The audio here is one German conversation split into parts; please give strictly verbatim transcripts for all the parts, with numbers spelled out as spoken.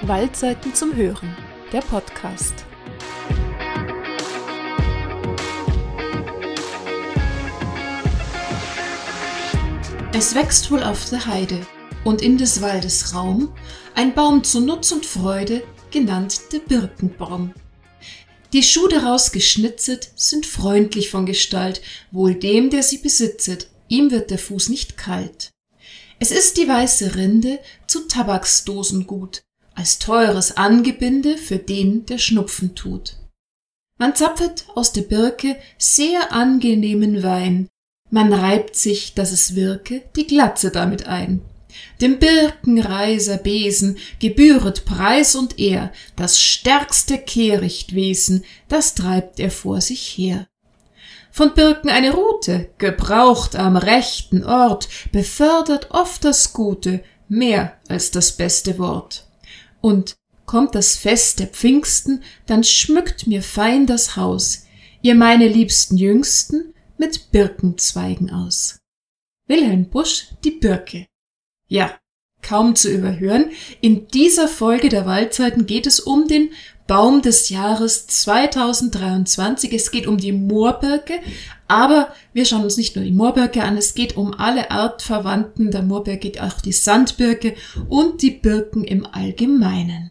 Waldseiten zum Hören, der Podcast. Es wächst wohl auf der Heide und in des Waldes Raum ein Baum zu Nutz und Freude, genannt der Birkenbaum. Die Schuh daraus geschnitzet, sind freundlich von Gestalt, wohl dem, der sie besitzet, ihm wird der Fuß nicht kalt. Es ist die weiße Rinde zu Tabaksdosen gut, als teures Angebinde für den, der Schnupfen tut. Man zapfet aus der Birke sehr angenehmen Wein, man reibt sich, dass es wirke, die Glatze damit ein. Dem Birkenreiser Besen gebühret Preis und Ehr, das stärkste Kehrichtwesen, das treibt er vor sich her. Von Birken eine Rute, gebraucht am rechten Ort, befördert oft das Gute, mehr als das beste Wort. Und kommt das Fest der Pfingsten, dann schmückt mir fein das Haus, ihr meine liebsten Jüngsten, mit Birkenzweigen aus. Wilhelm Busch, die Birke. Ja, kaum zu überhören, in dieser Folge der Waldseiten geht es um den Baum des Jahres zweitausenddreiundzwanzig. Es geht um die Moorbirke, aber wir schauen uns nicht nur die Moorbirke an, es geht um alle Artverwandten der Moorbirke, auch die Sandbirke und die Birken im Allgemeinen.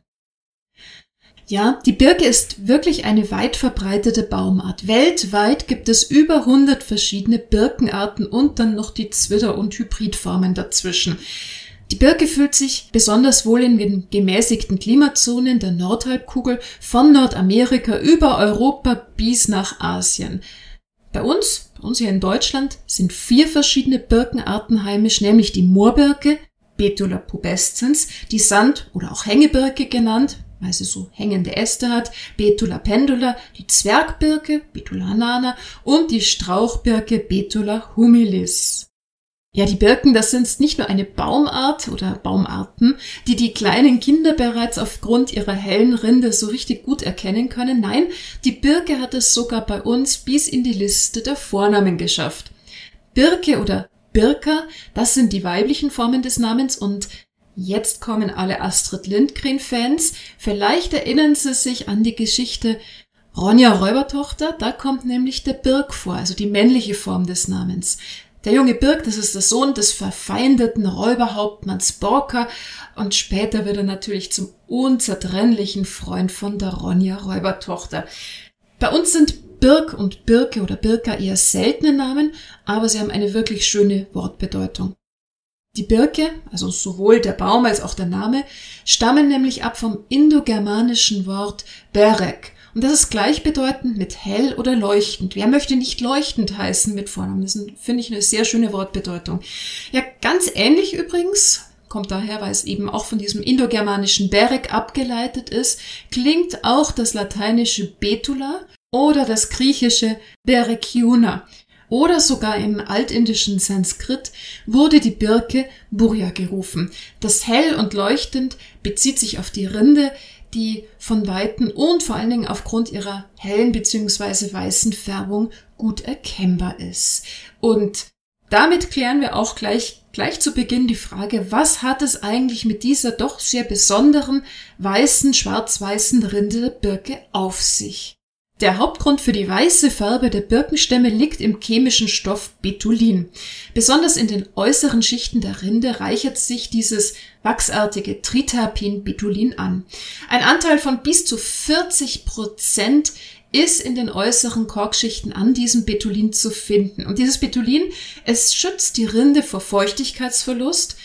Ja, die Birke ist wirklich eine weit verbreitete Baumart. Weltweit gibt es über hundert verschiedene Birkenarten und dann noch die Zwitter- und Hybridformen dazwischen. Die Birke fühlt sich besonders wohl in den gemäßigten Klimazonen der Nordhalbkugel von Nordamerika über Europa bis nach Asien. Bei uns, bei uns hier in Deutschland, sind vier verschiedene Birkenarten heimisch, nämlich die Moorbirke, Betula pubescens, die Sand- oder auch Hängebirke genannt, weil sie so hängende Äste hat, Betula pendula, die Zwergbirke, Betula nana und die Strauchbirke, Betula humilis. Ja, die Birken, das sind nicht nur eine Baumart oder Baumarten, die die kleinen Kinder bereits aufgrund ihrer hellen Rinde so richtig gut erkennen können. Nein, die Birke hat es sogar bei uns bis in die Liste der Vornamen geschafft. Birke oder Birka, das sind die weiblichen Formen des Namens und jetzt kommen alle Astrid Lindgren-Fans. Vielleicht erinnern Sie sich an die Geschichte Ronja Räubertochter. Da kommt nämlich der Birk vor, also die männliche Form des Namens. Der junge Birk, das ist der Sohn des verfeindeten Räuberhauptmanns Borka und später wird er natürlich zum unzertrennlichen Freund von der Ronja Räubertochter. Bei uns sind Birk und Birke oder Birka eher seltene Namen, aber sie haben eine wirklich schöne Wortbedeutung. Die Birke, also sowohl der Baum als auch der Name, stammen nämlich ab vom indogermanischen Wort berek. Und das ist gleichbedeutend mit hell oder leuchtend. Wer möchte nicht leuchtend heißen mit Vornamen? Das ist, finde ich, eine sehr schöne Wortbedeutung. Ja, ganz ähnlich übrigens, kommt daher, weil es eben auch von diesem indogermanischen berek abgeleitet ist, klingt auch das lateinische betula oder das griechische berekiuna. Oder sogar im altindischen Sanskrit wurde die Birke Burya gerufen. Das hell und leuchtend bezieht sich auf die Rinde, die von Weitem und vor allen Dingen aufgrund ihrer hellen bzw. weißen Färbung gut erkennbar ist. Und damit klären wir auch gleich, gleich zu Beginn die Frage, was hat es eigentlich mit dieser doch sehr besonderen weißen, schwarz-weißen Rinde der Birke auf sich? Der Hauptgrund für die weiße Farbe der Birkenstämme liegt im chemischen Stoff Betulin. Besonders in den äußeren Schichten der Rinde reichert sich dieses wachsartige Triterpen Betulin an. Ein Anteil von bis zu vierzig Prozent ist in den äußeren Korkschichten an diesem Betulin zu finden. Und dieses Betulin, es schützt die Rinde vor Feuchtigkeitsverlust,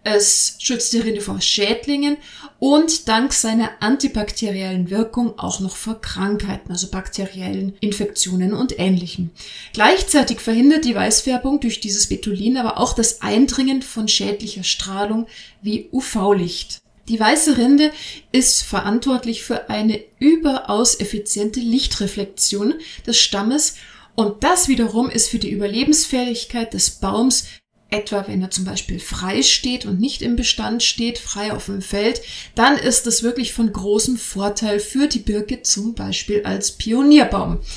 es schützt die Rinde vor Schädlingen und dank seiner antibakteriellen Wirkung auch noch vor Krankheiten, also bakteriellen Infektionen und Ähnlichem. Gleichzeitig verhindert die Weißfärbung durch dieses Betulin aber auch das Eindringen von schädlicher Strahlung wie U V-Licht. Die weiße Rinde ist verantwortlich für eine überaus effiziente Lichtreflexion des Stammes und das wiederum ist für die Überlebensfähigkeit des Baums, etwa wenn er zum Beispiel frei steht und nicht im Bestand steht, frei auf dem Feld, dann ist das wirklich von großem Vorteil für die Birke, zum Beispiel als Pionierbaum.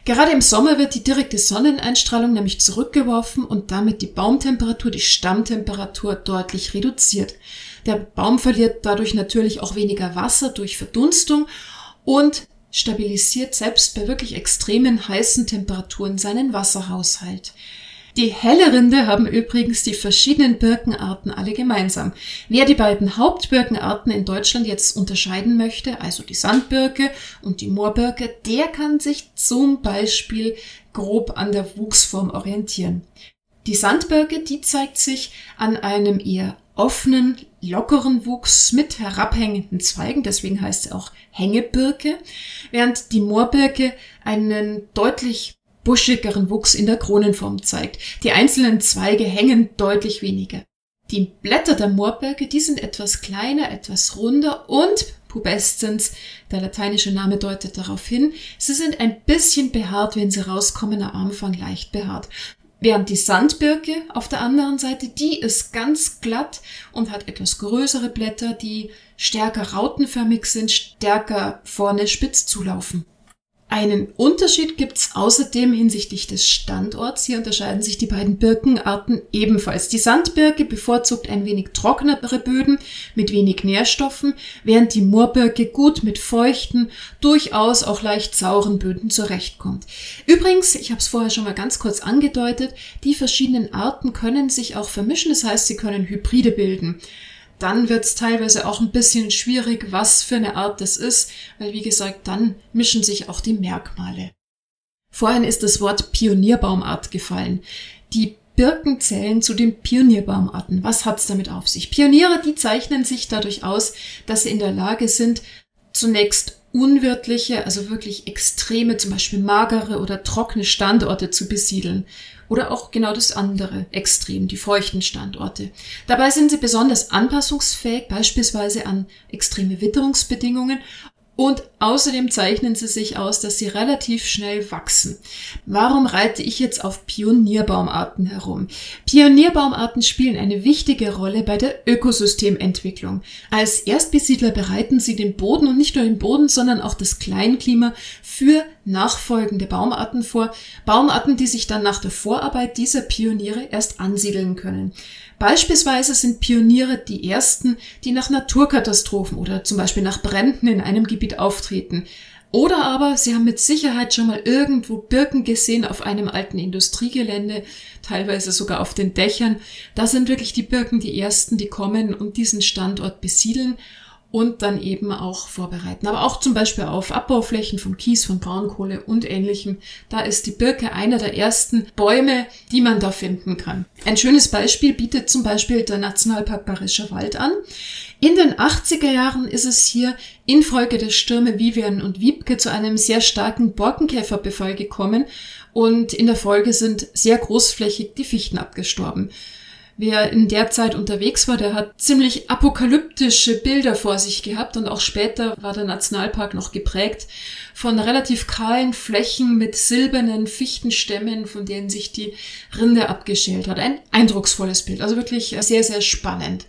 Gerade im Sommer wird die direkte Sonneneinstrahlung nämlich zurückgeworfen und damit die Baumtemperatur, die Stammtemperatur deutlich reduziert. Der Baum verliert dadurch natürlich auch weniger Wasser durch Verdunstung und stabilisiert selbst bei wirklich extremen heißen Temperaturen seinen Wasserhaushalt. Die Hellerinde haben übrigens die verschiedenen Birkenarten alle gemeinsam. Wer die beiden Hauptbirkenarten in Deutschland jetzt unterscheiden möchte, also die Sandbirke und die Moorbirke, der kann sich zum Beispiel grob an der Wuchsform orientieren. Die Sandbirke, die zeigt sich an einem eher offenen, lockeren Wuchs mit herabhängenden Zweigen, deswegen heißt sie auch Hängebirke, während die Moorbirke einen deutlich buschigeren Wuchs in der Kronenform zeigt. Die einzelnen Zweige hängen deutlich weniger. Die Blätter der Moorbirke, die sind etwas kleiner, etwas runder und pubescens, der lateinische Name deutet darauf hin, sie sind ein bisschen behaart, wenn sie rauskommen, am Anfang leicht behaart. Während die Sandbirke auf der anderen Seite, die ist ganz glatt und hat etwas größere Blätter, die stärker rautenförmig sind, stärker vorne spitz zulaufen. Einen Unterschied gibt's außerdem hinsichtlich des Standorts. Hier unterscheiden sich die beiden Birkenarten ebenfalls. Die Sandbirke bevorzugt ein wenig trockenere Böden mit wenig Nährstoffen, während die Moorbirke gut mit feuchten, durchaus auch leicht sauren Böden zurechtkommt. Übrigens, ich habe es vorher schon mal ganz kurz angedeutet, die verschiedenen Arten können sich auch vermischen, das heißt, sie können Hybride bilden. Dann wird es teilweise auch ein bisschen schwierig, was für eine Art das ist, weil wie gesagt, dann mischen sich auch die Merkmale. Vorhin ist das Wort Pionierbaumart gefallen. Die Birken zählen zu den Pionierbaumarten. Was hat's damit auf sich? Pioniere, die zeichnen sich dadurch aus, dass sie in der Lage sind, zunächst unwirtliche, also wirklich extreme, zum Beispiel magere oder trockene Standorte zu besiedeln. Oder auch genau das andere Extrem, die feuchten Standorte. Dabei sind sie besonders anpassungsfähig, beispielsweise an extreme Witterungsbedingungen. Und außerdem zeichnen sie sich aus, dass sie relativ schnell wachsen. Warum reite ich jetzt auf Pionierbaumarten herum? Pionierbaumarten spielen eine wichtige Rolle bei der Ökosystementwicklung. Als Erstbesiedler bereiten sie den Boden und nicht nur den Boden, sondern auch das Kleinklima für nachfolgende Baumarten vor. Baumarten, die sich dann nach der Vorarbeit dieser Pioniere erst ansiedeln können. Beispielsweise sind Pioniere die ersten, die nach Naturkatastrophen oder zum Beispiel nach Bränden in einem Gebiet auftreten. Oder aber sie haben mit Sicherheit schon mal irgendwo Birken gesehen auf einem alten Industriegelände, teilweise sogar auf den Dächern. Da sind wirklich die Birken die ersten, die kommen und diesen Standort besiedeln und dann eben auch vorbereiten. Aber auch zum Beispiel auf Abbauflächen von Kies, von Braunkohle und Ähnlichem. Da ist die Birke einer der ersten Bäume, die man da finden kann. Ein schönes Beispiel bietet zum Beispiel der Nationalpark Bayerischer Wald an. In den achtziger Jahren ist es hier infolge der Stürme Vivian und Wiebke zu einem sehr starken Borkenkäferbefall gekommen und in der Folge sind sehr großflächig die Fichten abgestorben. Wer in der Zeit unterwegs war, der hat ziemlich apokalyptische Bilder vor sich gehabt und auch später war der Nationalpark noch geprägt von relativ kahlen Flächen mit silbernen Fichtenstämmen, von denen sich die Rinde abgeschält hat. Ein eindrucksvolles Bild, also wirklich sehr, sehr spannend.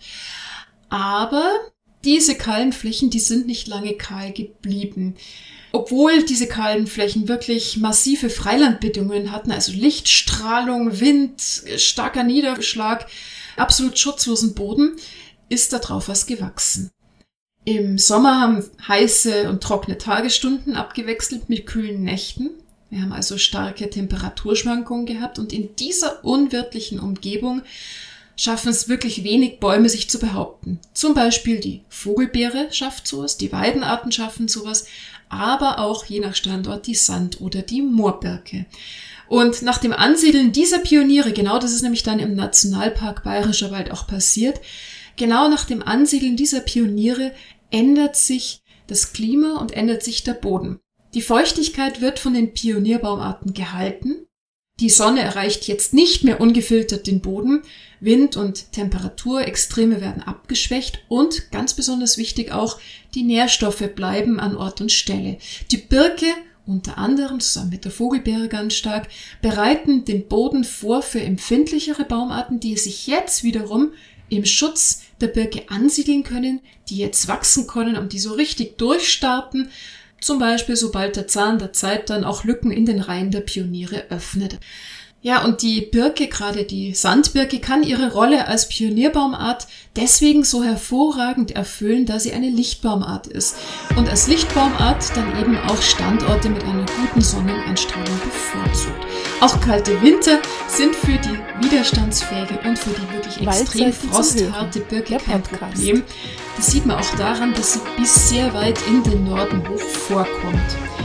Aber diese kahlen Flächen, die sind nicht lange kahl geblieben. Obwohl diese kahlen Flächen wirklich massive Freilandbedingungen hatten, also Lichtstrahlung, Wind, starker Niederschlag, absolut schutzlosen Boden, ist da drauf was gewachsen. Im Sommer haben heiße und trockene Tagesstunden abgewechselt mit kühlen Nächten. Wir haben also starke Temperaturschwankungen gehabt und in dieser unwirtlichen Umgebung schaffen es wirklich wenig Bäume, sich zu behaupten. Zum Beispiel die Vogelbeere schafft sowas, die Weidenarten schaffen sowas, aber auch je nach Standort die Sand- oder die Moorbirke. Und nach dem Ansiedeln dieser Pioniere, genau das ist nämlich dann im Nationalpark Bayerischer Wald auch passiert, genau nach dem Ansiedeln dieser Pioniere ändert sich das Klima und ändert sich der Boden. Die Feuchtigkeit wird von den Pionierbaumarten gehalten. Die Sonne erreicht jetzt nicht mehr ungefiltert den Boden. Wind- und Temperaturextreme werden abgeschwächt und ganz besonders wichtig auch, die Nährstoffe bleiben an Ort und Stelle. Die Birke, unter anderem zusammen mit der Vogelbeere ganz stark, bereiten den Boden vor für empfindlichere Baumarten, die sich jetzt wiederum im Schutz der Birke ansiedeln können, die jetzt wachsen können und die so richtig durchstarten. Zum Beispiel, sobald der Zahn der Zeit dann auch Lücken in den Reihen der Pioniere öffnet. Ja, und die Birke, gerade die Sandbirke, kann ihre Rolle als Pionierbaumart deswegen so hervorragend erfüllen, da sie eine Lichtbaumart ist und als Lichtbaumart dann eben auch Standorte mit einer guten Sonneneinstrahlung bevorzugt. Auch kalte Winter sind für die widerstandsfähige und für die wirklich extrem frostharte Birke kein Problem. Das sieht man auch daran, dass sie bis sehr weit in den Norden hoch vorkommt.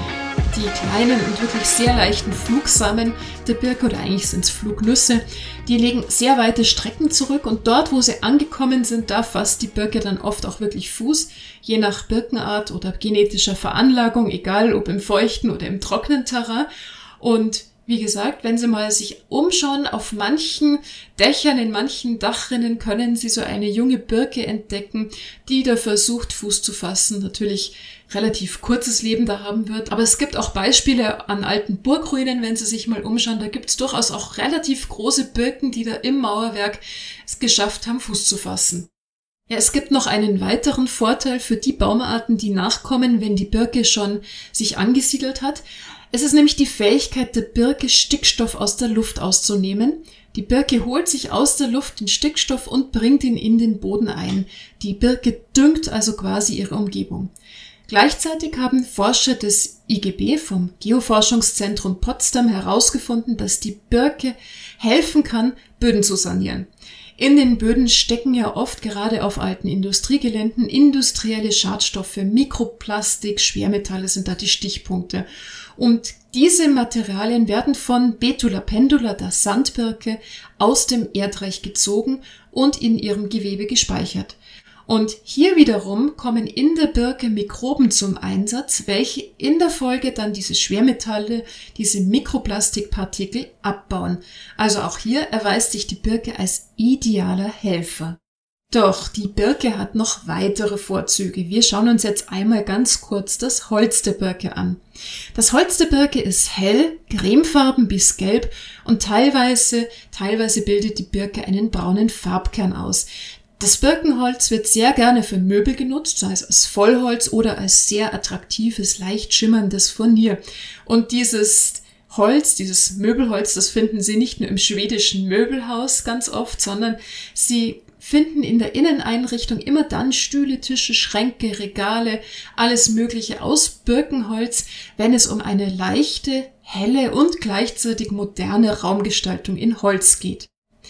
Die kleinen und wirklich sehr leichten Flugsamen der Birke, oder eigentlich sind es Flugnüsse, die legen sehr weite Strecken zurück und dort, wo sie angekommen sind, da fasst die Birke dann oft auch wirklich Fuß, je nach Birkenart oder genetischer Veranlagung, egal ob im feuchten oder im trockenen Terrain. Und wie gesagt, wenn Sie mal sich umschauen, auf manchen Dächern, in manchen Dachrinnen können Sie so eine junge Birke entdecken, die da versucht, Fuß zu fassen. Natürlich relativ kurzes Leben da haben wird. Aber es gibt auch Beispiele an alten Burgruinen, wenn Sie sich mal umschauen. Da gibt es durchaus auch relativ große Birken, die da im Mauerwerk es geschafft haben, Fuß zu fassen. Ja, es gibt noch einen weiteren Vorteil für die Baumarten, die nachkommen, wenn die Birke schon sich angesiedelt hat. Es ist nämlich die Fähigkeit der Birke, Stickstoff aus der Luft auszunehmen. Die Birke holt sich aus der Luft den Stickstoff und bringt ihn in den Boden ein. Die Birke düngt also quasi ihre Umgebung. Gleichzeitig haben Forscher des I G B vom Geoforschungszentrum Potsdam herausgefunden, dass die Birke helfen kann, Böden zu sanieren. In den Böden stecken ja oft gerade auf alten Industriegeländen industrielle Schadstoffe, Mikroplastik, Schwermetalle sind da die Stichpunkte. Und diese Materialien werden von Betula pendula, der Sandbirke, aus dem Erdreich gezogen und in ihrem Gewebe gespeichert. Und hier wiederum kommen in der Birke Mikroben zum Einsatz, welche in der Folge dann diese Schwermetalle, diese Mikroplastikpartikel abbauen. Also auch hier erweist sich die Birke als idealer Helfer. Doch die Birke hat noch weitere Vorzüge. Wir schauen uns jetzt einmal ganz kurz das Holz der Birke an. Das Holz der Birke ist hell, cremefarben bis gelb und teilweise, teilweise bildet die Birke einen braunen Farbkern aus. Das Birkenholz wird sehr gerne für Möbel genutzt, sei es als Vollholz oder als sehr attraktives, leicht schimmerndes Furnier. Und dieses Holz, dieses Möbelholz, das finden Sie nicht nur im schwedischen Möbelhaus ganz oft, sondern Sie finden in der Inneneinrichtung immer dann Stühle, Tische, Schränke, Regale, alles Mögliche aus Birkenholz, wenn es um eine leichte, helle und gleichzeitig moderne Raumgestaltung in Holz geht.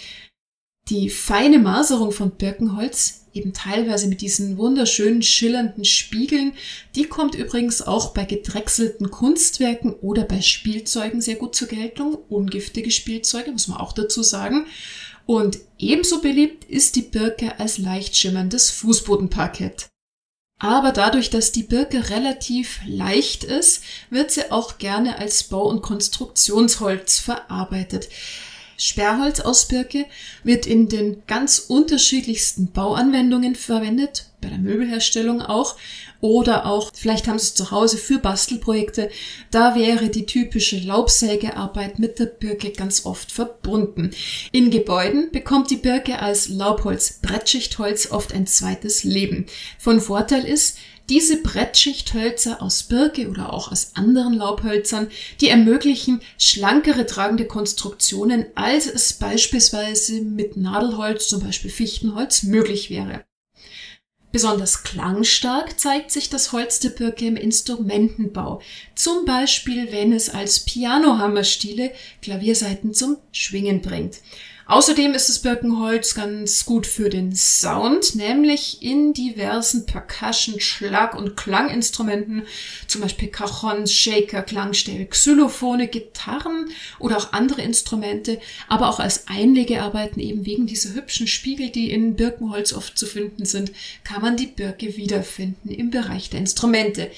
Die feine Maserung von Birkenholz, eben teilweise mit diesen wunderschönen schillernden Spiegeln, die kommt übrigens auch bei gedrechselten Kunstwerken oder bei Spielzeugen sehr gut zur Geltung. Ungiftige Spielzeuge, muss man auch dazu sagen. Und ebenso beliebt ist die Birke als leicht schimmerndes Fußbodenparkett. Aber dadurch, dass die Birke relativ leicht ist, wird sie auch gerne als Bau- und Konstruktionsholz verarbeitet. Sperrholz aus Birke wird in den ganz unterschiedlichsten Bauanwendungen verwendet, bei der Möbelherstellung auch, oder auch, vielleicht haben Sie es zu Hause für Bastelprojekte, da wäre die typische Laubsägearbeit mit der Birke ganz oft verbunden. In Gebäuden bekommt die Birke als Laubholz, Brettschichtholz oft ein zweites Leben. Von Vorteil ist, diese Brettschichthölzer aus Birke oder auch aus anderen Laubhölzern, die ermöglichen schlankere tragende Konstruktionen, als es beispielsweise mit Nadelholz, zum Beispiel Fichtenholz, möglich wäre. Besonders klangstark zeigt sich das Holz der Birke im Instrumentenbau. Zum Beispiel, wenn es als Pianohammerstiele Klaviersaiten zum Schwingen bringt. Außerdem ist das Birkenholz ganz gut für den Sound, nämlich in diversen Percussion-, Schlag- und Klanginstrumenten, zum Beispiel Cajons, Shaker, Klangstäbe, Xylophone, Gitarren oder auch andere Instrumente, aber auch als Einlegearbeiten eben wegen dieser hübschen Spiegel, die in Birkenholz oft zu finden sind, kann man die Birke wiederfinden im Bereich der Instrumente.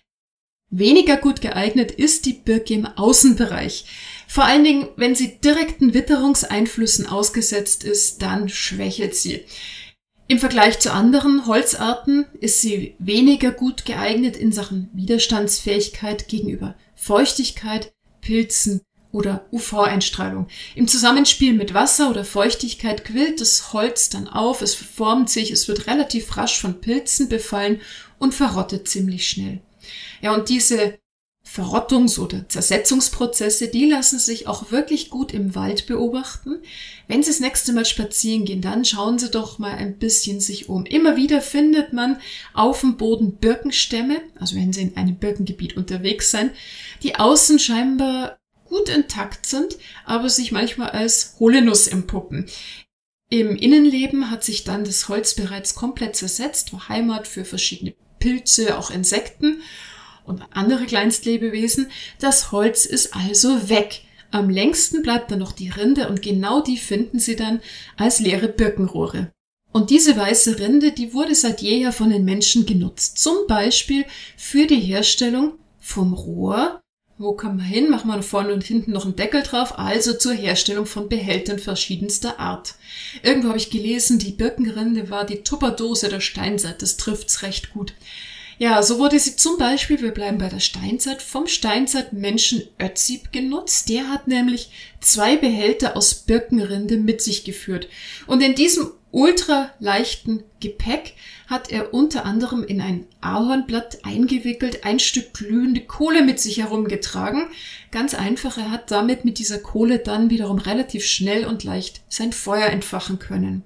Weniger gut geeignet ist die Birke im Außenbereich. Vor allen Dingen, wenn sie direkten Witterungseinflüssen ausgesetzt ist, dann schwächelt sie. Im Vergleich zu anderen Holzarten ist sie weniger gut geeignet in Sachen Widerstandsfähigkeit gegenüber Feuchtigkeit, Pilzen oder U V-Einstrahlung. Im Zusammenspiel mit Wasser oder Feuchtigkeit quillt das Holz dann auf, es verformt sich, es wird relativ rasch von Pilzen befallen und verrottet ziemlich schnell. Ja, und diese Verrottungs- oder Zersetzungsprozesse, die lassen sich auch wirklich gut im Wald beobachten. Wenn Sie das nächste Mal spazieren gehen, dann schauen Sie doch mal ein bisschen sich um. Immer wieder findet man auf dem Boden Birkenstämme, also wenn Sie in einem Birkengebiet unterwegs sind, die außen scheinbar gut intakt sind, aber sich manchmal als hohle Nuss empuppen. Im Innenleben hat sich dann das Holz bereits komplett zersetzt, war Heimat für verschiedene Pilze, auch Insekten und andere Kleinstlebewesen. Das Holz ist also weg. Am längsten bleibt dann noch die Rinde und genau die finden Sie dann als leere Birkenrohre. Und diese weiße Rinde, die wurde seit jeher von den Menschen genutzt. Zum Beispiel für die Herstellung vom Rohr. Wo kann man hin? Machen wir vorne und hinten noch einen Deckel drauf. Also zur Herstellung von Behältern verschiedenster Art. Irgendwo habe ich gelesen, die Birkenrinde war die Tupperdose der Steinzeit. Das trifft's recht gut. Ja, so wurde sie zum Beispiel, wir bleiben bei der Steinzeit, vom Steinzeitmenschen Ötzi genutzt. Der hat nämlich zwei Behälter aus Birkenrinde mit sich geführt. Und in diesem ultraleichten Gepäck hat er unter anderem in ein Ahornblatt eingewickelt ein Stück glühende Kohle mit sich herumgetragen. Ganz einfach, er hat damit mit dieser Kohle dann wiederum relativ schnell und leicht sein Feuer entfachen können.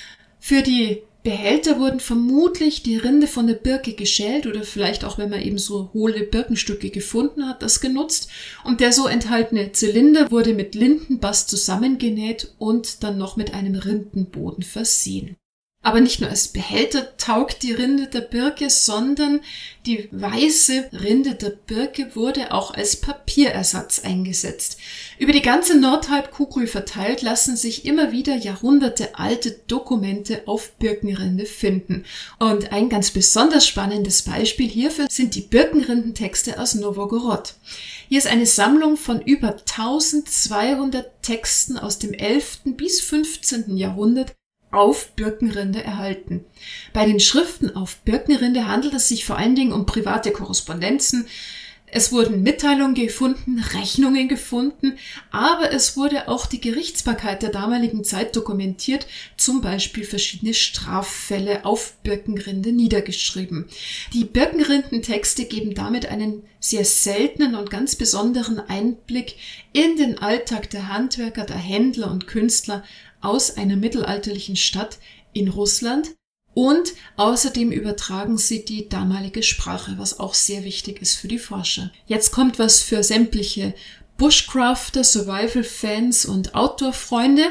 Für die Behälter wurden vermutlich die Rinde von der Birke geschält oder vielleicht auch, wenn man eben so hohle Birkenstücke gefunden hat, das genutzt. Und der so enthaltene Zylinder wurde mit Lindenbast zusammengenäht und dann noch mit einem Rindenboden versehen. Aber nicht nur als Behälter taugt die Rinde der Birke, sondern die weiße Rinde der Birke wurde auch als Papierersatz eingesetzt. Über die ganze Nordhalbkugel verteilt lassen sich immer wieder jahrhundertealte Dokumente auf Birkenrinde finden. Und ein ganz besonders spannendes Beispiel hierfür sind die Birkenrindentexte aus Nowogorod. Hier ist eine Sammlung von über tausendzweihundert Texten aus dem elften bis fünfzehnten Jahrhundert auf Birkenrinde erhalten. Bei den Schriften auf Birkenrinde handelt es sich vor allen Dingen um private Korrespondenzen. Es wurden Mitteilungen gefunden, Rechnungen gefunden, aber es wurde auch die Gerichtsbarkeit der damaligen Zeit dokumentiert, zum Beispiel verschiedene Straffälle auf Birkenrinde niedergeschrieben. Die Birkenrindentexte geben damit einen sehr seltenen und ganz besonderen Einblick in den Alltag der Handwerker, der Händler und Künstler aus einer mittelalterlichen Stadt in Russland und außerdem übertragen sie die damalige Sprache, was auch sehr wichtig ist für die Forscher. Jetzt kommt was für sämtliche Bushcrafter, Survival-Fans und Outdoor-Freunde.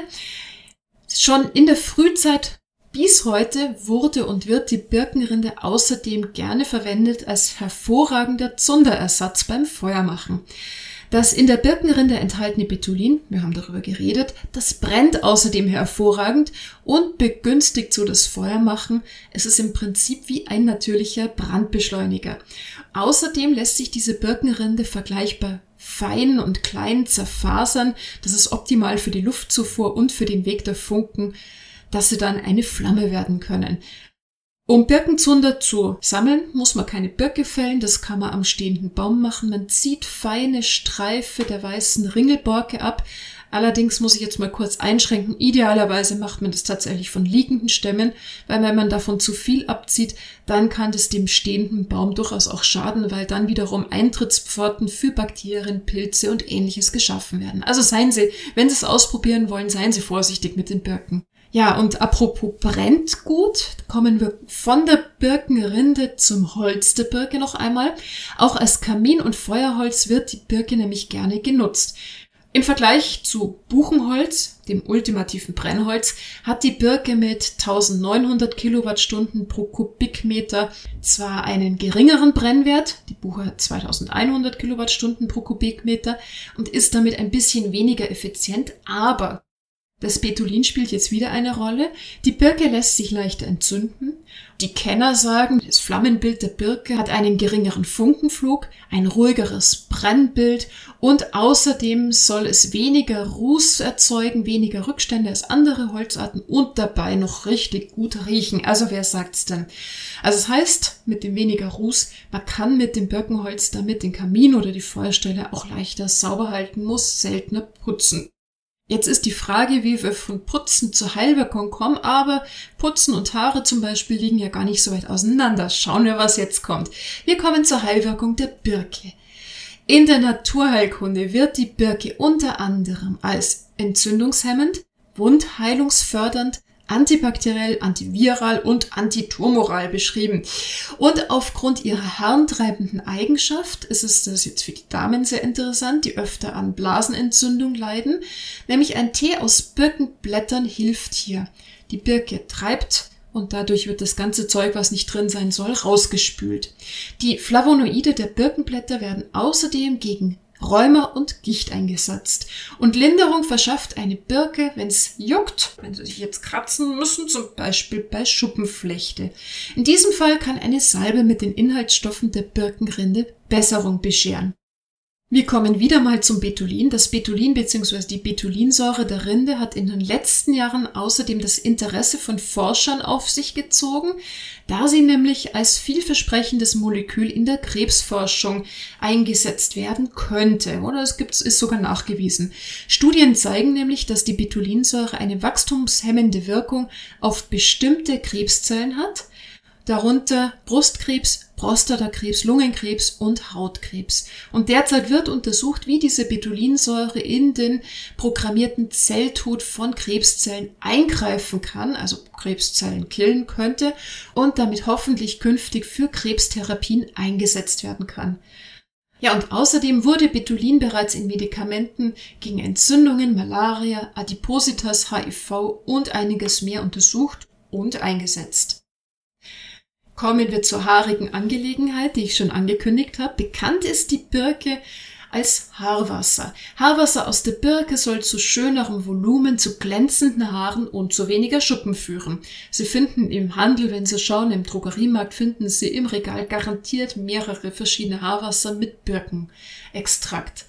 Schon in der Frühzeit bis heute wurde und wird die Birkenrinde außerdem gerne verwendet als hervorragender Zunderersatz beim Feuermachen. Das in der Birkenrinde enthaltene Betulin, wir haben darüber geredet, das brennt außerdem hervorragend und begünstigt so das Feuermachen. Es ist im Prinzip wie ein natürlicher Brandbeschleuniger. Außerdem lässt sich diese Birkenrinde vergleichbar fein und klein zerfasern. Das ist optimal für die Luftzufuhr und für den Weg der Funken, dass sie dann eine Flamme werden können. Um Birkenzunder zu sammeln, muss man keine Birke fällen, das kann man am stehenden Baum machen. Man zieht feine Streife der weißen Ringelborke ab. Allerdings muss ich jetzt mal kurz einschränken, idealerweise macht man das tatsächlich von liegenden Stämmen, weil wenn man davon zu viel abzieht, dann kann das dem stehenden Baum durchaus auch schaden, weil dann wiederum Eintrittspforten für Bakterien, Pilze und Ähnliches geschaffen werden. Also seien Sie, wenn Sie es ausprobieren wollen, seien Sie vorsichtig mit den Birken. Ja, und apropos brennt gut, kommen wir von der Birkenrinde zum Holz der Birke noch einmal. Auch als Kamin- und Feuerholz wird die Birke nämlich gerne genutzt. Im Vergleich zu Buchenholz, dem ultimativen Brennholz, hat die Birke mit eintausendneunhundert Kilowattstunden pro Kubikmeter zwar einen geringeren Brennwert, die Buche hat zweitausendeinhundert Kilowattstunden pro Kubikmeter und ist damit ein bisschen weniger effizient, aber das Betulin spielt jetzt wieder eine Rolle. Die Birke lässt sich leichter entzünden. Die Kenner sagen, das Flammenbild der Birke hat einen geringeren Funkenflug, ein ruhigeres Brennbild und außerdem soll es weniger Ruß erzeugen, weniger Rückstände als andere Holzarten und dabei noch richtig gut riechen. Also wer sagt's denn? Also es das heißt, mit dem weniger Ruß, man kann mit dem Birkenholz damit den Kamin oder die Feuerstelle auch leichter sauber halten, muss seltener putzen. Jetzt ist die Frage, wie wir von Putzen zur Heilwirkung kommen, aber Putzen und Haare zum Beispiel liegen ja gar nicht so weit auseinander. Schauen wir, was jetzt kommt. Wir kommen zur Heilwirkung der Birke. In der Naturheilkunde wird die Birke unter anderem als entzündungshemmend, wundheilungsfördernd, antibakteriell, antiviral und antitumoral beschrieben. Und aufgrund ihrer harntreibenden Eigenschaft ist es, das ist jetzt für die Damen sehr interessant, die öfter an Blasenentzündung leiden, nämlich ein Tee aus Birkenblättern hilft hier. Die Birke treibt und dadurch wird das ganze Zeug, was nicht drin sein soll, rausgespült. Die Flavonoide der Birkenblätter werden außerdem gegen Rheuma und Gicht eingesetzt. Und Linderung verschafft eine Birke, wenn es juckt, wenn sie sich jetzt kratzen müssen, zum Beispiel bei Schuppenflechte. In diesem Fall kann eine Salbe mit den Inhaltsstoffen der Birkenrinde Besserung bescheren. Wir kommen wieder mal zum Betulin. Das Betulin bzw. die Betulinsäure der Rinde hat in den letzten Jahren außerdem das Interesse von Forschern auf sich gezogen, da sie nämlich als vielversprechendes Molekül in der Krebsforschung eingesetzt werden könnte. Oder es gibt, ist sogar nachgewiesen. Studien zeigen nämlich, dass die Betulinsäure eine wachstumshemmende Wirkung auf bestimmte Krebszellen hat, darunter Brustkrebs, Prostatakrebs, Lungenkrebs und Hautkrebs. Und derzeit wird untersucht, wie diese Betulinsäure in den programmierten Zelltod von Krebszellen eingreifen kann, also Krebszellen killen könnte und damit hoffentlich künftig für Krebstherapien eingesetzt werden kann. Ja, und außerdem wurde Betulin bereits in Medikamenten gegen Entzündungen, Malaria, Adipositas, H I V und einiges mehr untersucht und eingesetzt. Kommen wir zur haarigen Angelegenheit, die ich schon angekündigt habe. Bekannt ist die Birke als Haarwasser. Haarwasser aus der Birke soll zu schönerem Volumen, zu glänzenden Haaren und zu weniger Schuppen führen. Sie finden im Handel, wenn Sie schauen, im Drogeriemarkt finden Sie im Regal garantiert mehrere verschiedene Haarwasser mit Birkenextrakt.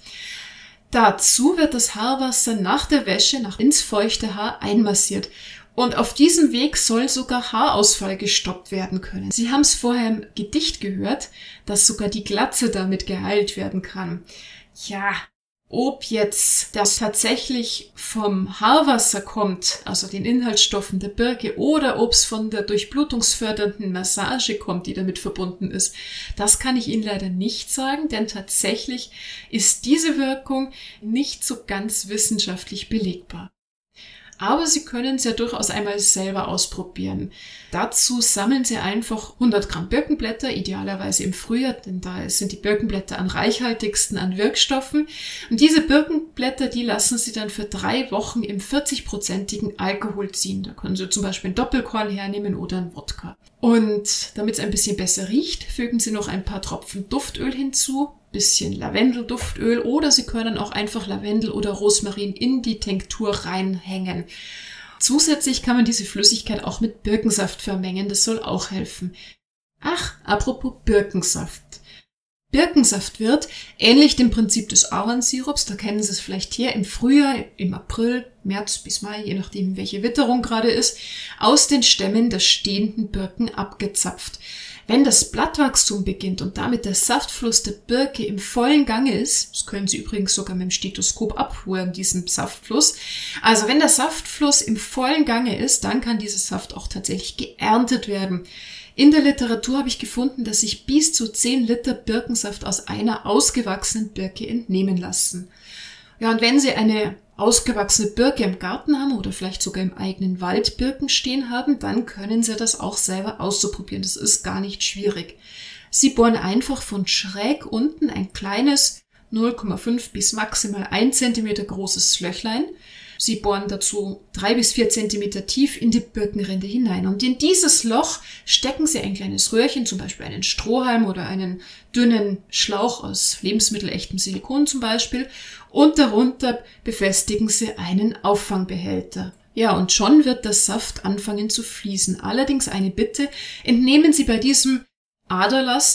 Dazu wird das Haarwasser nach der Wäsche nach ins feuchte Haar einmassiert. Und auf diesem Weg soll sogar Haarausfall gestoppt werden können. Sie haben es vorher im Gedicht gehört, dass sogar die Glatze damit geheilt werden kann. Ja, ob jetzt das tatsächlich vom Haarwasser kommt, also den Inhaltsstoffen der Birke, oder ob es von der durchblutungsfördernden Massage kommt, die damit verbunden ist, das kann ich Ihnen leider nicht sagen, denn tatsächlich ist diese Wirkung nicht so ganz wissenschaftlich belegbar. Aber Sie können es ja durchaus einmal selber ausprobieren. Dazu sammeln Sie einfach hundert Gramm Birkenblätter, idealerweise im Frühjahr, denn da sind die Birkenblätter am reichhaltigsten an Wirkstoffen. Und diese Birkenblätter, die lassen Sie dann für drei Wochen im vierzig-prozentigen Alkohol ziehen. Da können Sie zum Beispiel ein Doppelkorn hernehmen oder ein Wodka. Und damit es ein bisschen besser riecht, fügen Sie noch ein paar Tropfen Duftöl hinzu, bisschen Lavendelduftöl, oder Sie können auch einfach Lavendel oder Rosmarin in die Tinktur reinhängen. Zusätzlich kann man diese Flüssigkeit auch mit Birkensaft vermengen, das soll auch helfen. Ach, apropos Birkensaft. Birkensaft wird, ähnlich dem Prinzip des Ahornsirups, da kennen Sie es vielleicht her, im Frühjahr, im April, März bis Mai, je nachdem welche Witterung gerade ist, aus den Stämmen der stehenden Birken abgezapft. Wenn das Blattwachstum beginnt und damit der Saftfluss der Birke im vollen Gange ist, das können Sie übrigens sogar mit dem Stethoskop abhören, diesen Saftfluss, also wenn der Saftfluss im vollen Gange ist, dann kann dieser Saft auch tatsächlich geerntet werden. In der Literatur habe ich gefunden, dass sich bis zu zehn Liter Birkensaft aus einer ausgewachsenen Birke entnehmen lassen. Ja, und wenn Sie eine ausgewachsene Birke im Garten haben oder vielleicht sogar im eigenen Wald Birken stehen haben, dann können Sie das auch selber auszuprobieren. Das ist gar nicht schwierig. Sie bohren einfach von schräg unten ein kleines null Komma fünf bis maximal ein Zentimeter großes Löchlein. Sie bohren dazu drei bis vier Zentimeter tief in die Birkenrinde hinein. Und in dieses Loch stecken Sie ein kleines Röhrchen, zum Beispiel einen Strohhalm oder einen dünnen Schlauch aus lebensmittelechtem Silikon zum Beispiel. Und darunter befestigen Sie einen Auffangbehälter. Ja, und schon wird der Saft anfangen zu fließen. Allerdings eine Bitte, entnehmen Sie bei diesem Aderlass doch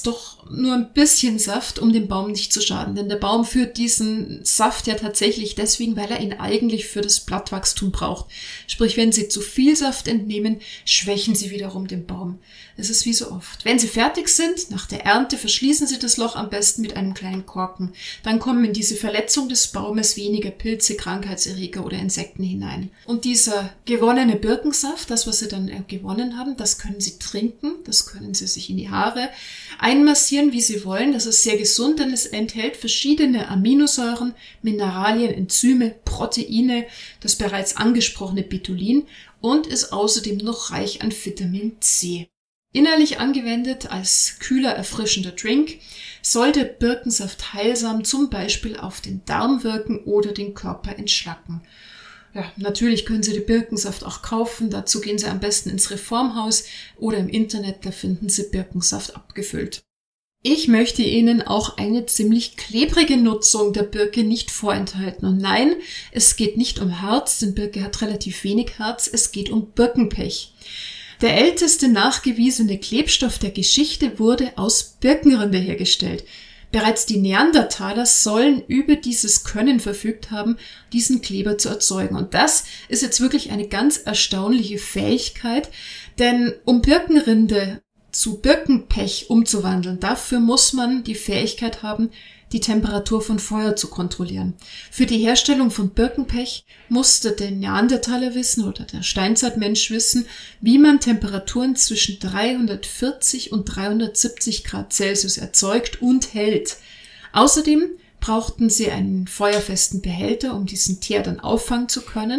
nur ein bisschen Saft, um dem Baum nicht zu schaden. Denn der Baum führt diesen Saft ja tatsächlich deswegen, weil er ihn eigentlich für das Blattwachstum braucht. Sprich, wenn Sie zu viel Saft entnehmen, schwächen Sie wiederum den Baum. Es ist wie so oft. Wenn Sie fertig sind, nach der Ernte, verschließen Sie das Loch am besten mit einem kleinen Korken. Dann kommen in diese Verletzung des Baumes weniger Pilze, Krankheitserreger oder Insekten hinein. Und dieser gewonnene Birkensaft, das, was Sie dann gewonnen haben, das können Sie trinken, das können Sie sich in die Haare einmassieren, wie Sie wollen. Das ist sehr gesund, denn es enthält verschiedene Aminosäuren, Mineralien, Enzyme, Proteine, das bereits angesprochene Betulin und ist außerdem noch reich an Vitamin C. Innerlich angewendet als kühler, erfrischender Drink soll der Birkensaft heilsam zum Beispiel auf den Darm wirken oder den Körper entschlacken. Ja, natürlich können Sie den Birkensaft auch kaufen. Dazu gehen Sie am besten ins Reformhaus oder im Internet, da finden Sie Birkensaft abgefüllt. Ich möchte Ihnen auch eine ziemlich klebrige Nutzung der Birke nicht vorenthalten. Und nein, es geht nicht um Harz, denn Birke hat relativ wenig Harz, es geht um Birkenpech. Der älteste nachgewiesene Klebstoff der Geschichte wurde aus Birkenrinde hergestellt. Bereits die Neandertaler sollen über dieses Können verfügt haben, diesen Kleber zu erzeugen. Und das ist jetzt wirklich eine ganz erstaunliche Fähigkeit, denn um Birkenrinde zu Birkenpech umzuwandeln, dafür muss man die Fähigkeit haben, die Temperatur von Feuer zu kontrollieren. Für die Herstellung von Birkenpech musste der Neandertaler wissen oder der Steinzeitmensch wissen, wie man Temperaturen zwischen dreihundertvierzig und dreihundertsiebzig Grad Celsius erzeugt und hält. Außerdem brauchten sie einen feuerfesten Behälter, um diesen Teer dann auffangen zu können.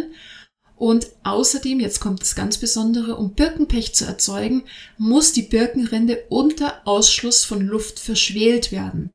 Und außerdem, jetzt kommt das ganz Besondere, um Birkenpech zu erzeugen, muss die Birkenrinde unter Ausschluss von Luft verschwelt werden.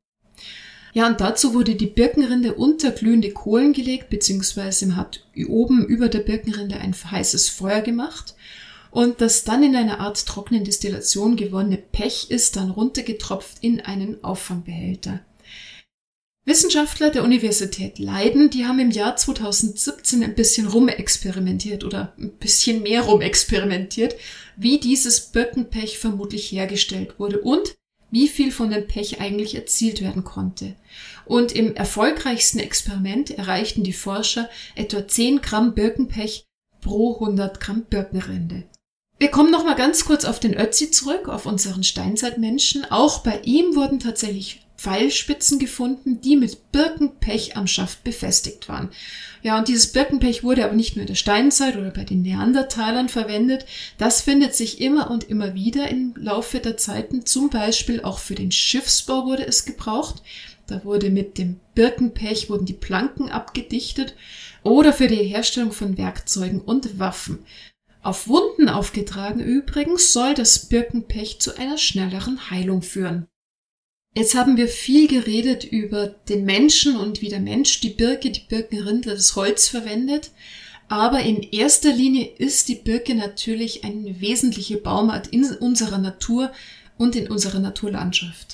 Ja, und dazu wurde die Birkenrinde unter glühende Kohlen gelegt, beziehungsweise man hat oben über der Birkenrinde ein heißes Feuer gemacht. Und das dann in einer Art trockenen Destillation gewonnene Pech ist dann runtergetropft in einen Auffangbehälter. Wissenschaftler der Universität Leiden, die haben im Jahr zweitausendsiebzehn ein bisschen rumexperimentiert oder ein bisschen mehr rumexperimentiert, wie dieses Birkenpech vermutlich hergestellt wurde und wie viel von dem Pech eigentlich erzielt werden konnte. Und im erfolgreichsten Experiment erreichten die Forscher etwa zehn Gramm Birkenpech pro hundert Gramm Birkenrinde. Wir kommen noch mal ganz kurz auf den Ötzi zurück, auf unseren Steinzeitmenschen. Auch bei ihm wurden tatsächlich Pfeilspitzen gefunden, die mit Birkenpech am Schaft befestigt waren. Ja, und dieses Birkenpech wurde aber nicht nur in der Steinzeit oder bei den Neandertalern verwendet. Das findet sich immer und immer wieder im Laufe der Zeiten. Zum Beispiel auch für den Schiffsbau wurde es gebraucht. Da wurde mit dem Birkenpech wurden die Planken abgedichtet oder für die Herstellung von Werkzeugen und Waffen. Auf Wunden aufgetragen übrigens soll das Birkenpech zu einer schnelleren Heilung führen. Jetzt haben wir viel geredet über den Menschen und wie der Mensch die Birke, die Birkenrinde, das Holz verwendet. Aber in erster Linie ist die Birke natürlich eine wesentliche Baumart in unserer Natur und in unserer Naturlandschaft.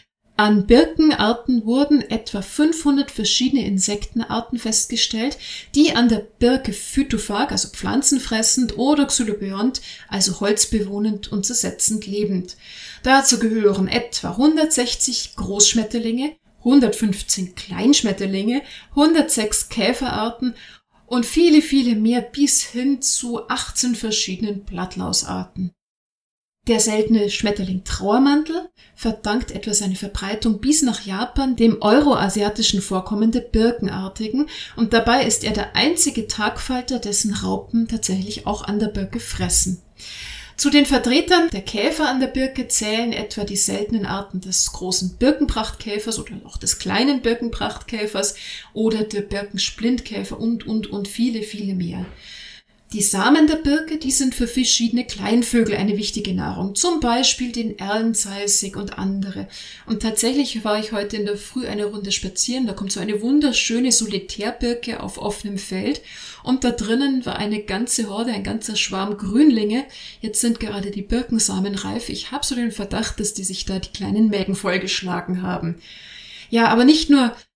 An Birkenarten wurden etwa fünfhundert verschiedene Insektenarten festgestellt, die an der Birke phytophag, also pflanzenfressend, oder xylobiont, also holzbewohnend und zersetzend lebend. Dazu gehören etwa hundertsechzig Großschmetterlinge, hundertfünfzehn Kleinschmetterlinge, hundertsechs Käferarten und viele, viele mehr bis hin zu achtzehn verschiedenen Blattlausarten. Der seltene Schmetterling Trauermantel verdankt etwa seine Verbreitung bis nach Japan dem euroasiatischen Vorkommen der Birkenartigen und dabei ist er der einzige Tagfalter, dessen Raupen tatsächlich auch an der Birke fressen. Zu den Vertretern der Käfer an der Birke zählen etwa die seltenen Arten des großen Birkenprachtkäfers oder auch des kleinen Birkenprachtkäfers oder der Birkensplintkäfer und, und, und viele, viele mehr. Die Samen der Birke, die sind für verschiedene Kleinvögel eine wichtige Nahrung, zum Beispiel den Erlenzeisig und andere. Und tatsächlich war ich heute in der Früh eine Runde spazieren, da kommt so eine wunderschöne Solitärbirke auf offenem Feld und da drinnen war eine ganze Horde, ein ganzer Schwarm Grünlinge. Jetzt sind gerade die Birkensamen reif. Ich habe so den Verdacht, dass die sich da die kleinen Mägen vollgeschlagen haben. Ja, aber nicht nur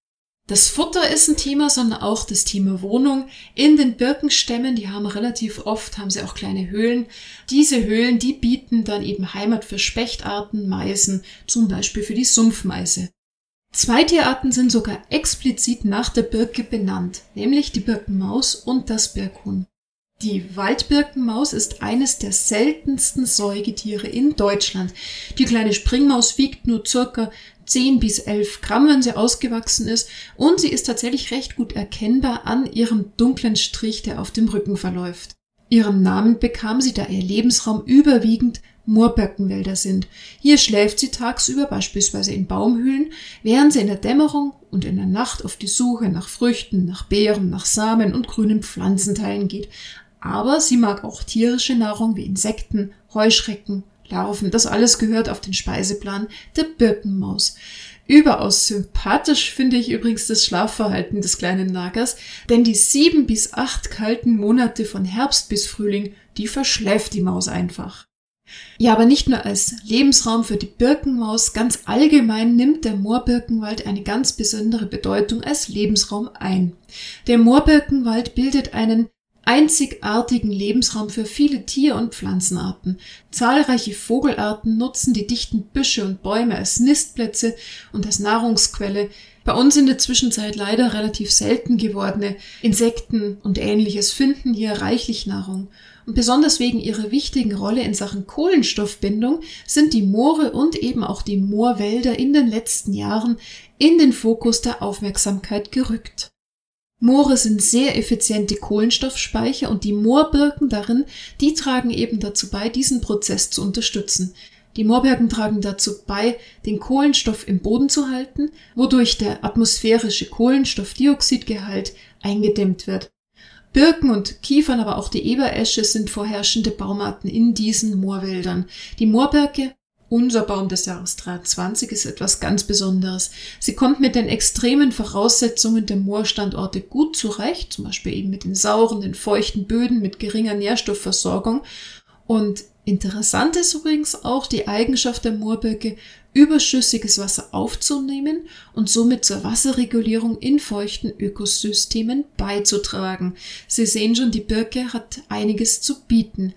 Das Futter ist ein Thema, sondern auch das Thema Wohnung. In den Birkenstämmen, die haben relativ oft, haben sie auch kleine Höhlen. Diese Höhlen, die bieten dann eben Heimat für Spechtarten, Meisen, zum Beispiel für die Sumpfmeise. Zwei Tierarten sind sogar explizit nach der Birke benannt, nämlich die Birkenmaus und das Birkhuhn. Die Waldbirkenmaus ist eines der seltensten Säugetiere in Deutschland. Die kleine Springmaus wiegt nur circa zehn bis elf Gramm, wenn sie ausgewachsen ist, und sie ist tatsächlich recht gut erkennbar an ihrem dunklen Strich, der auf dem Rücken verläuft. Ihren Namen bekam sie, da ihr Lebensraum überwiegend Moorbirkenwälder sind. Hier schläft sie tagsüber beispielsweise in Baumhöhlen, während sie in der Dämmerung und in der Nacht auf die Suche nach Früchten, nach Beeren, nach Samen und grünen Pflanzenteilen geht. Aber sie mag auch tierische Nahrung wie Insekten, Heuschrecken, Larven. Das alles gehört auf den Speiseplan der Birkenmaus. Überaus sympathisch finde ich übrigens das Schlafverhalten des kleinen Nagers, denn die sieben bis acht kalten Monate von Herbst bis Frühling, die verschläft die Maus einfach. Ja, aber nicht nur als Lebensraum für die Birkenmaus, ganz allgemein nimmt der Moorbirkenwald eine ganz besondere Bedeutung als Lebensraum ein. Der Moorbirkenwald bildet einen einzigartigen Lebensraum für viele Tier- und Pflanzenarten. Zahlreiche Vogelarten nutzen die dichten Büsche und Bäume als Nistplätze und als Nahrungsquelle. Bei uns in der Zwischenzeit leider relativ selten gewordene Insekten und Ähnliches finden hier reichlich Nahrung. Und besonders wegen ihrer wichtigen Rolle in Sachen Kohlenstoffbindung sind die Moore und eben auch die Moorwälder in den letzten Jahren in den Fokus der Aufmerksamkeit gerückt. Moore sind sehr effiziente Kohlenstoffspeicher und die Moorbirken darin, die tragen eben dazu bei, diesen Prozess zu unterstützen. Die Moorbirken tragen dazu bei, den Kohlenstoff im Boden zu halten, wodurch der atmosphärische Kohlenstoffdioxidgehalt eingedämmt wird. Birken und Kiefern, aber auch die Eberesche sind vorherrschende Baumarten in diesen Moorwäldern. Die Moorbirke, unser Baum des Jahres dreiundzwanzig, ist etwas ganz Besonderes. Sie kommt mit den extremen Voraussetzungen der Moorstandorte gut zurecht, zum Beispiel eben mit den sauren, den feuchten Böden, mit geringer Nährstoffversorgung. Und interessant ist übrigens auch die Eigenschaft der Moorbirke, überschüssiges Wasser aufzunehmen und somit zur Wasserregulierung in feuchten Ökosystemen beizutragen. Sie sehen schon, die Birke hat einiges zu bieten.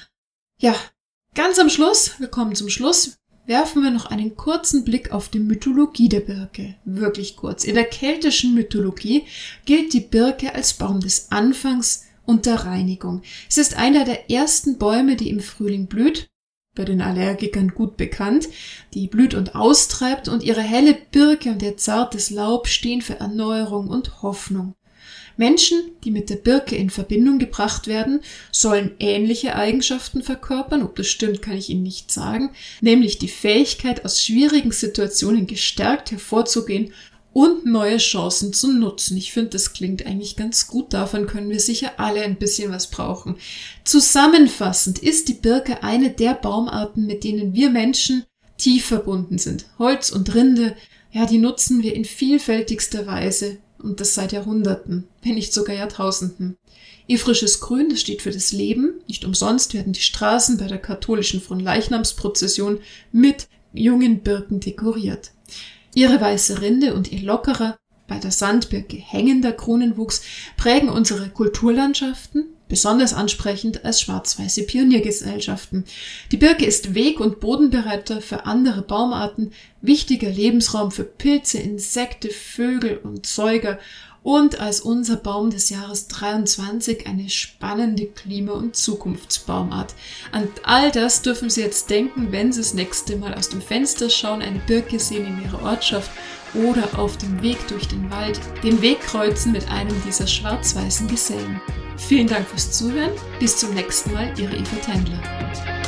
Ja, ganz am Schluss, wir kommen zum Schluss, werfen wir noch einen kurzen Blick auf die Mythologie der Birke. Wirklich kurz. In der keltischen Mythologie gilt die Birke als Baum des Anfangs und der Reinigung. Es ist einer der ersten Bäume, die im Frühling blüht, bei den Allergikern gut bekannt, die blüht und austreibt, und ihre helle Birke und ihr zartes Laub stehen für Erneuerung und Hoffnung. Menschen, die mit der Birke in Verbindung gebracht werden, sollen ähnliche Eigenschaften verkörpern. Ob das stimmt, kann ich Ihnen nicht sagen, nämlich die Fähigkeit, aus schwierigen Situationen gestärkt hervorzugehen und neue Chancen zu nutzen. Ich finde, das klingt eigentlich ganz gut. Davon können wir sicher alle ein bisschen was brauchen. Zusammenfassend ist die Birke eine der Baumarten, mit denen wir Menschen tief verbunden sind. Holz und Rinde, ja, die nutzen wir in vielfältigster Weise. Und das seit Jahrhunderten, wenn nicht sogar Jahrtausenden. Ihr frisches Grün, das steht für das Leben. Nicht umsonst werden die Straßen bei der katholischen Fronleichnamsprozession mit jungen Birken dekoriert. Ihre weiße Rinde und ihr lockerer, bei der Sandbirke hängender Kronenwuchs prägen unsere Kulturlandschaften, besonders ansprechend als schwarz-weiße Pioniergesellschaften. Die Birke ist Weg- und Bodenbereiter für andere Baumarten, wichtiger Lebensraum für Pilze, Insekten, Vögel und Säuger und als unser Baum des Jahres dreiundzwanzig eine spannende Klima- und Zukunftsbaumart. An all das dürfen Sie jetzt denken, wenn Sie das nächste Mal aus dem Fenster schauen, eine Birke sehen in Ihrer Ortschaft oder auf dem Weg durch den Wald den Weg kreuzen mit einem dieser schwarz-weißen Gesellen. Vielen Dank fürs Zuhören. Bis zum nächsten Mal, Ihre Eva Tendler.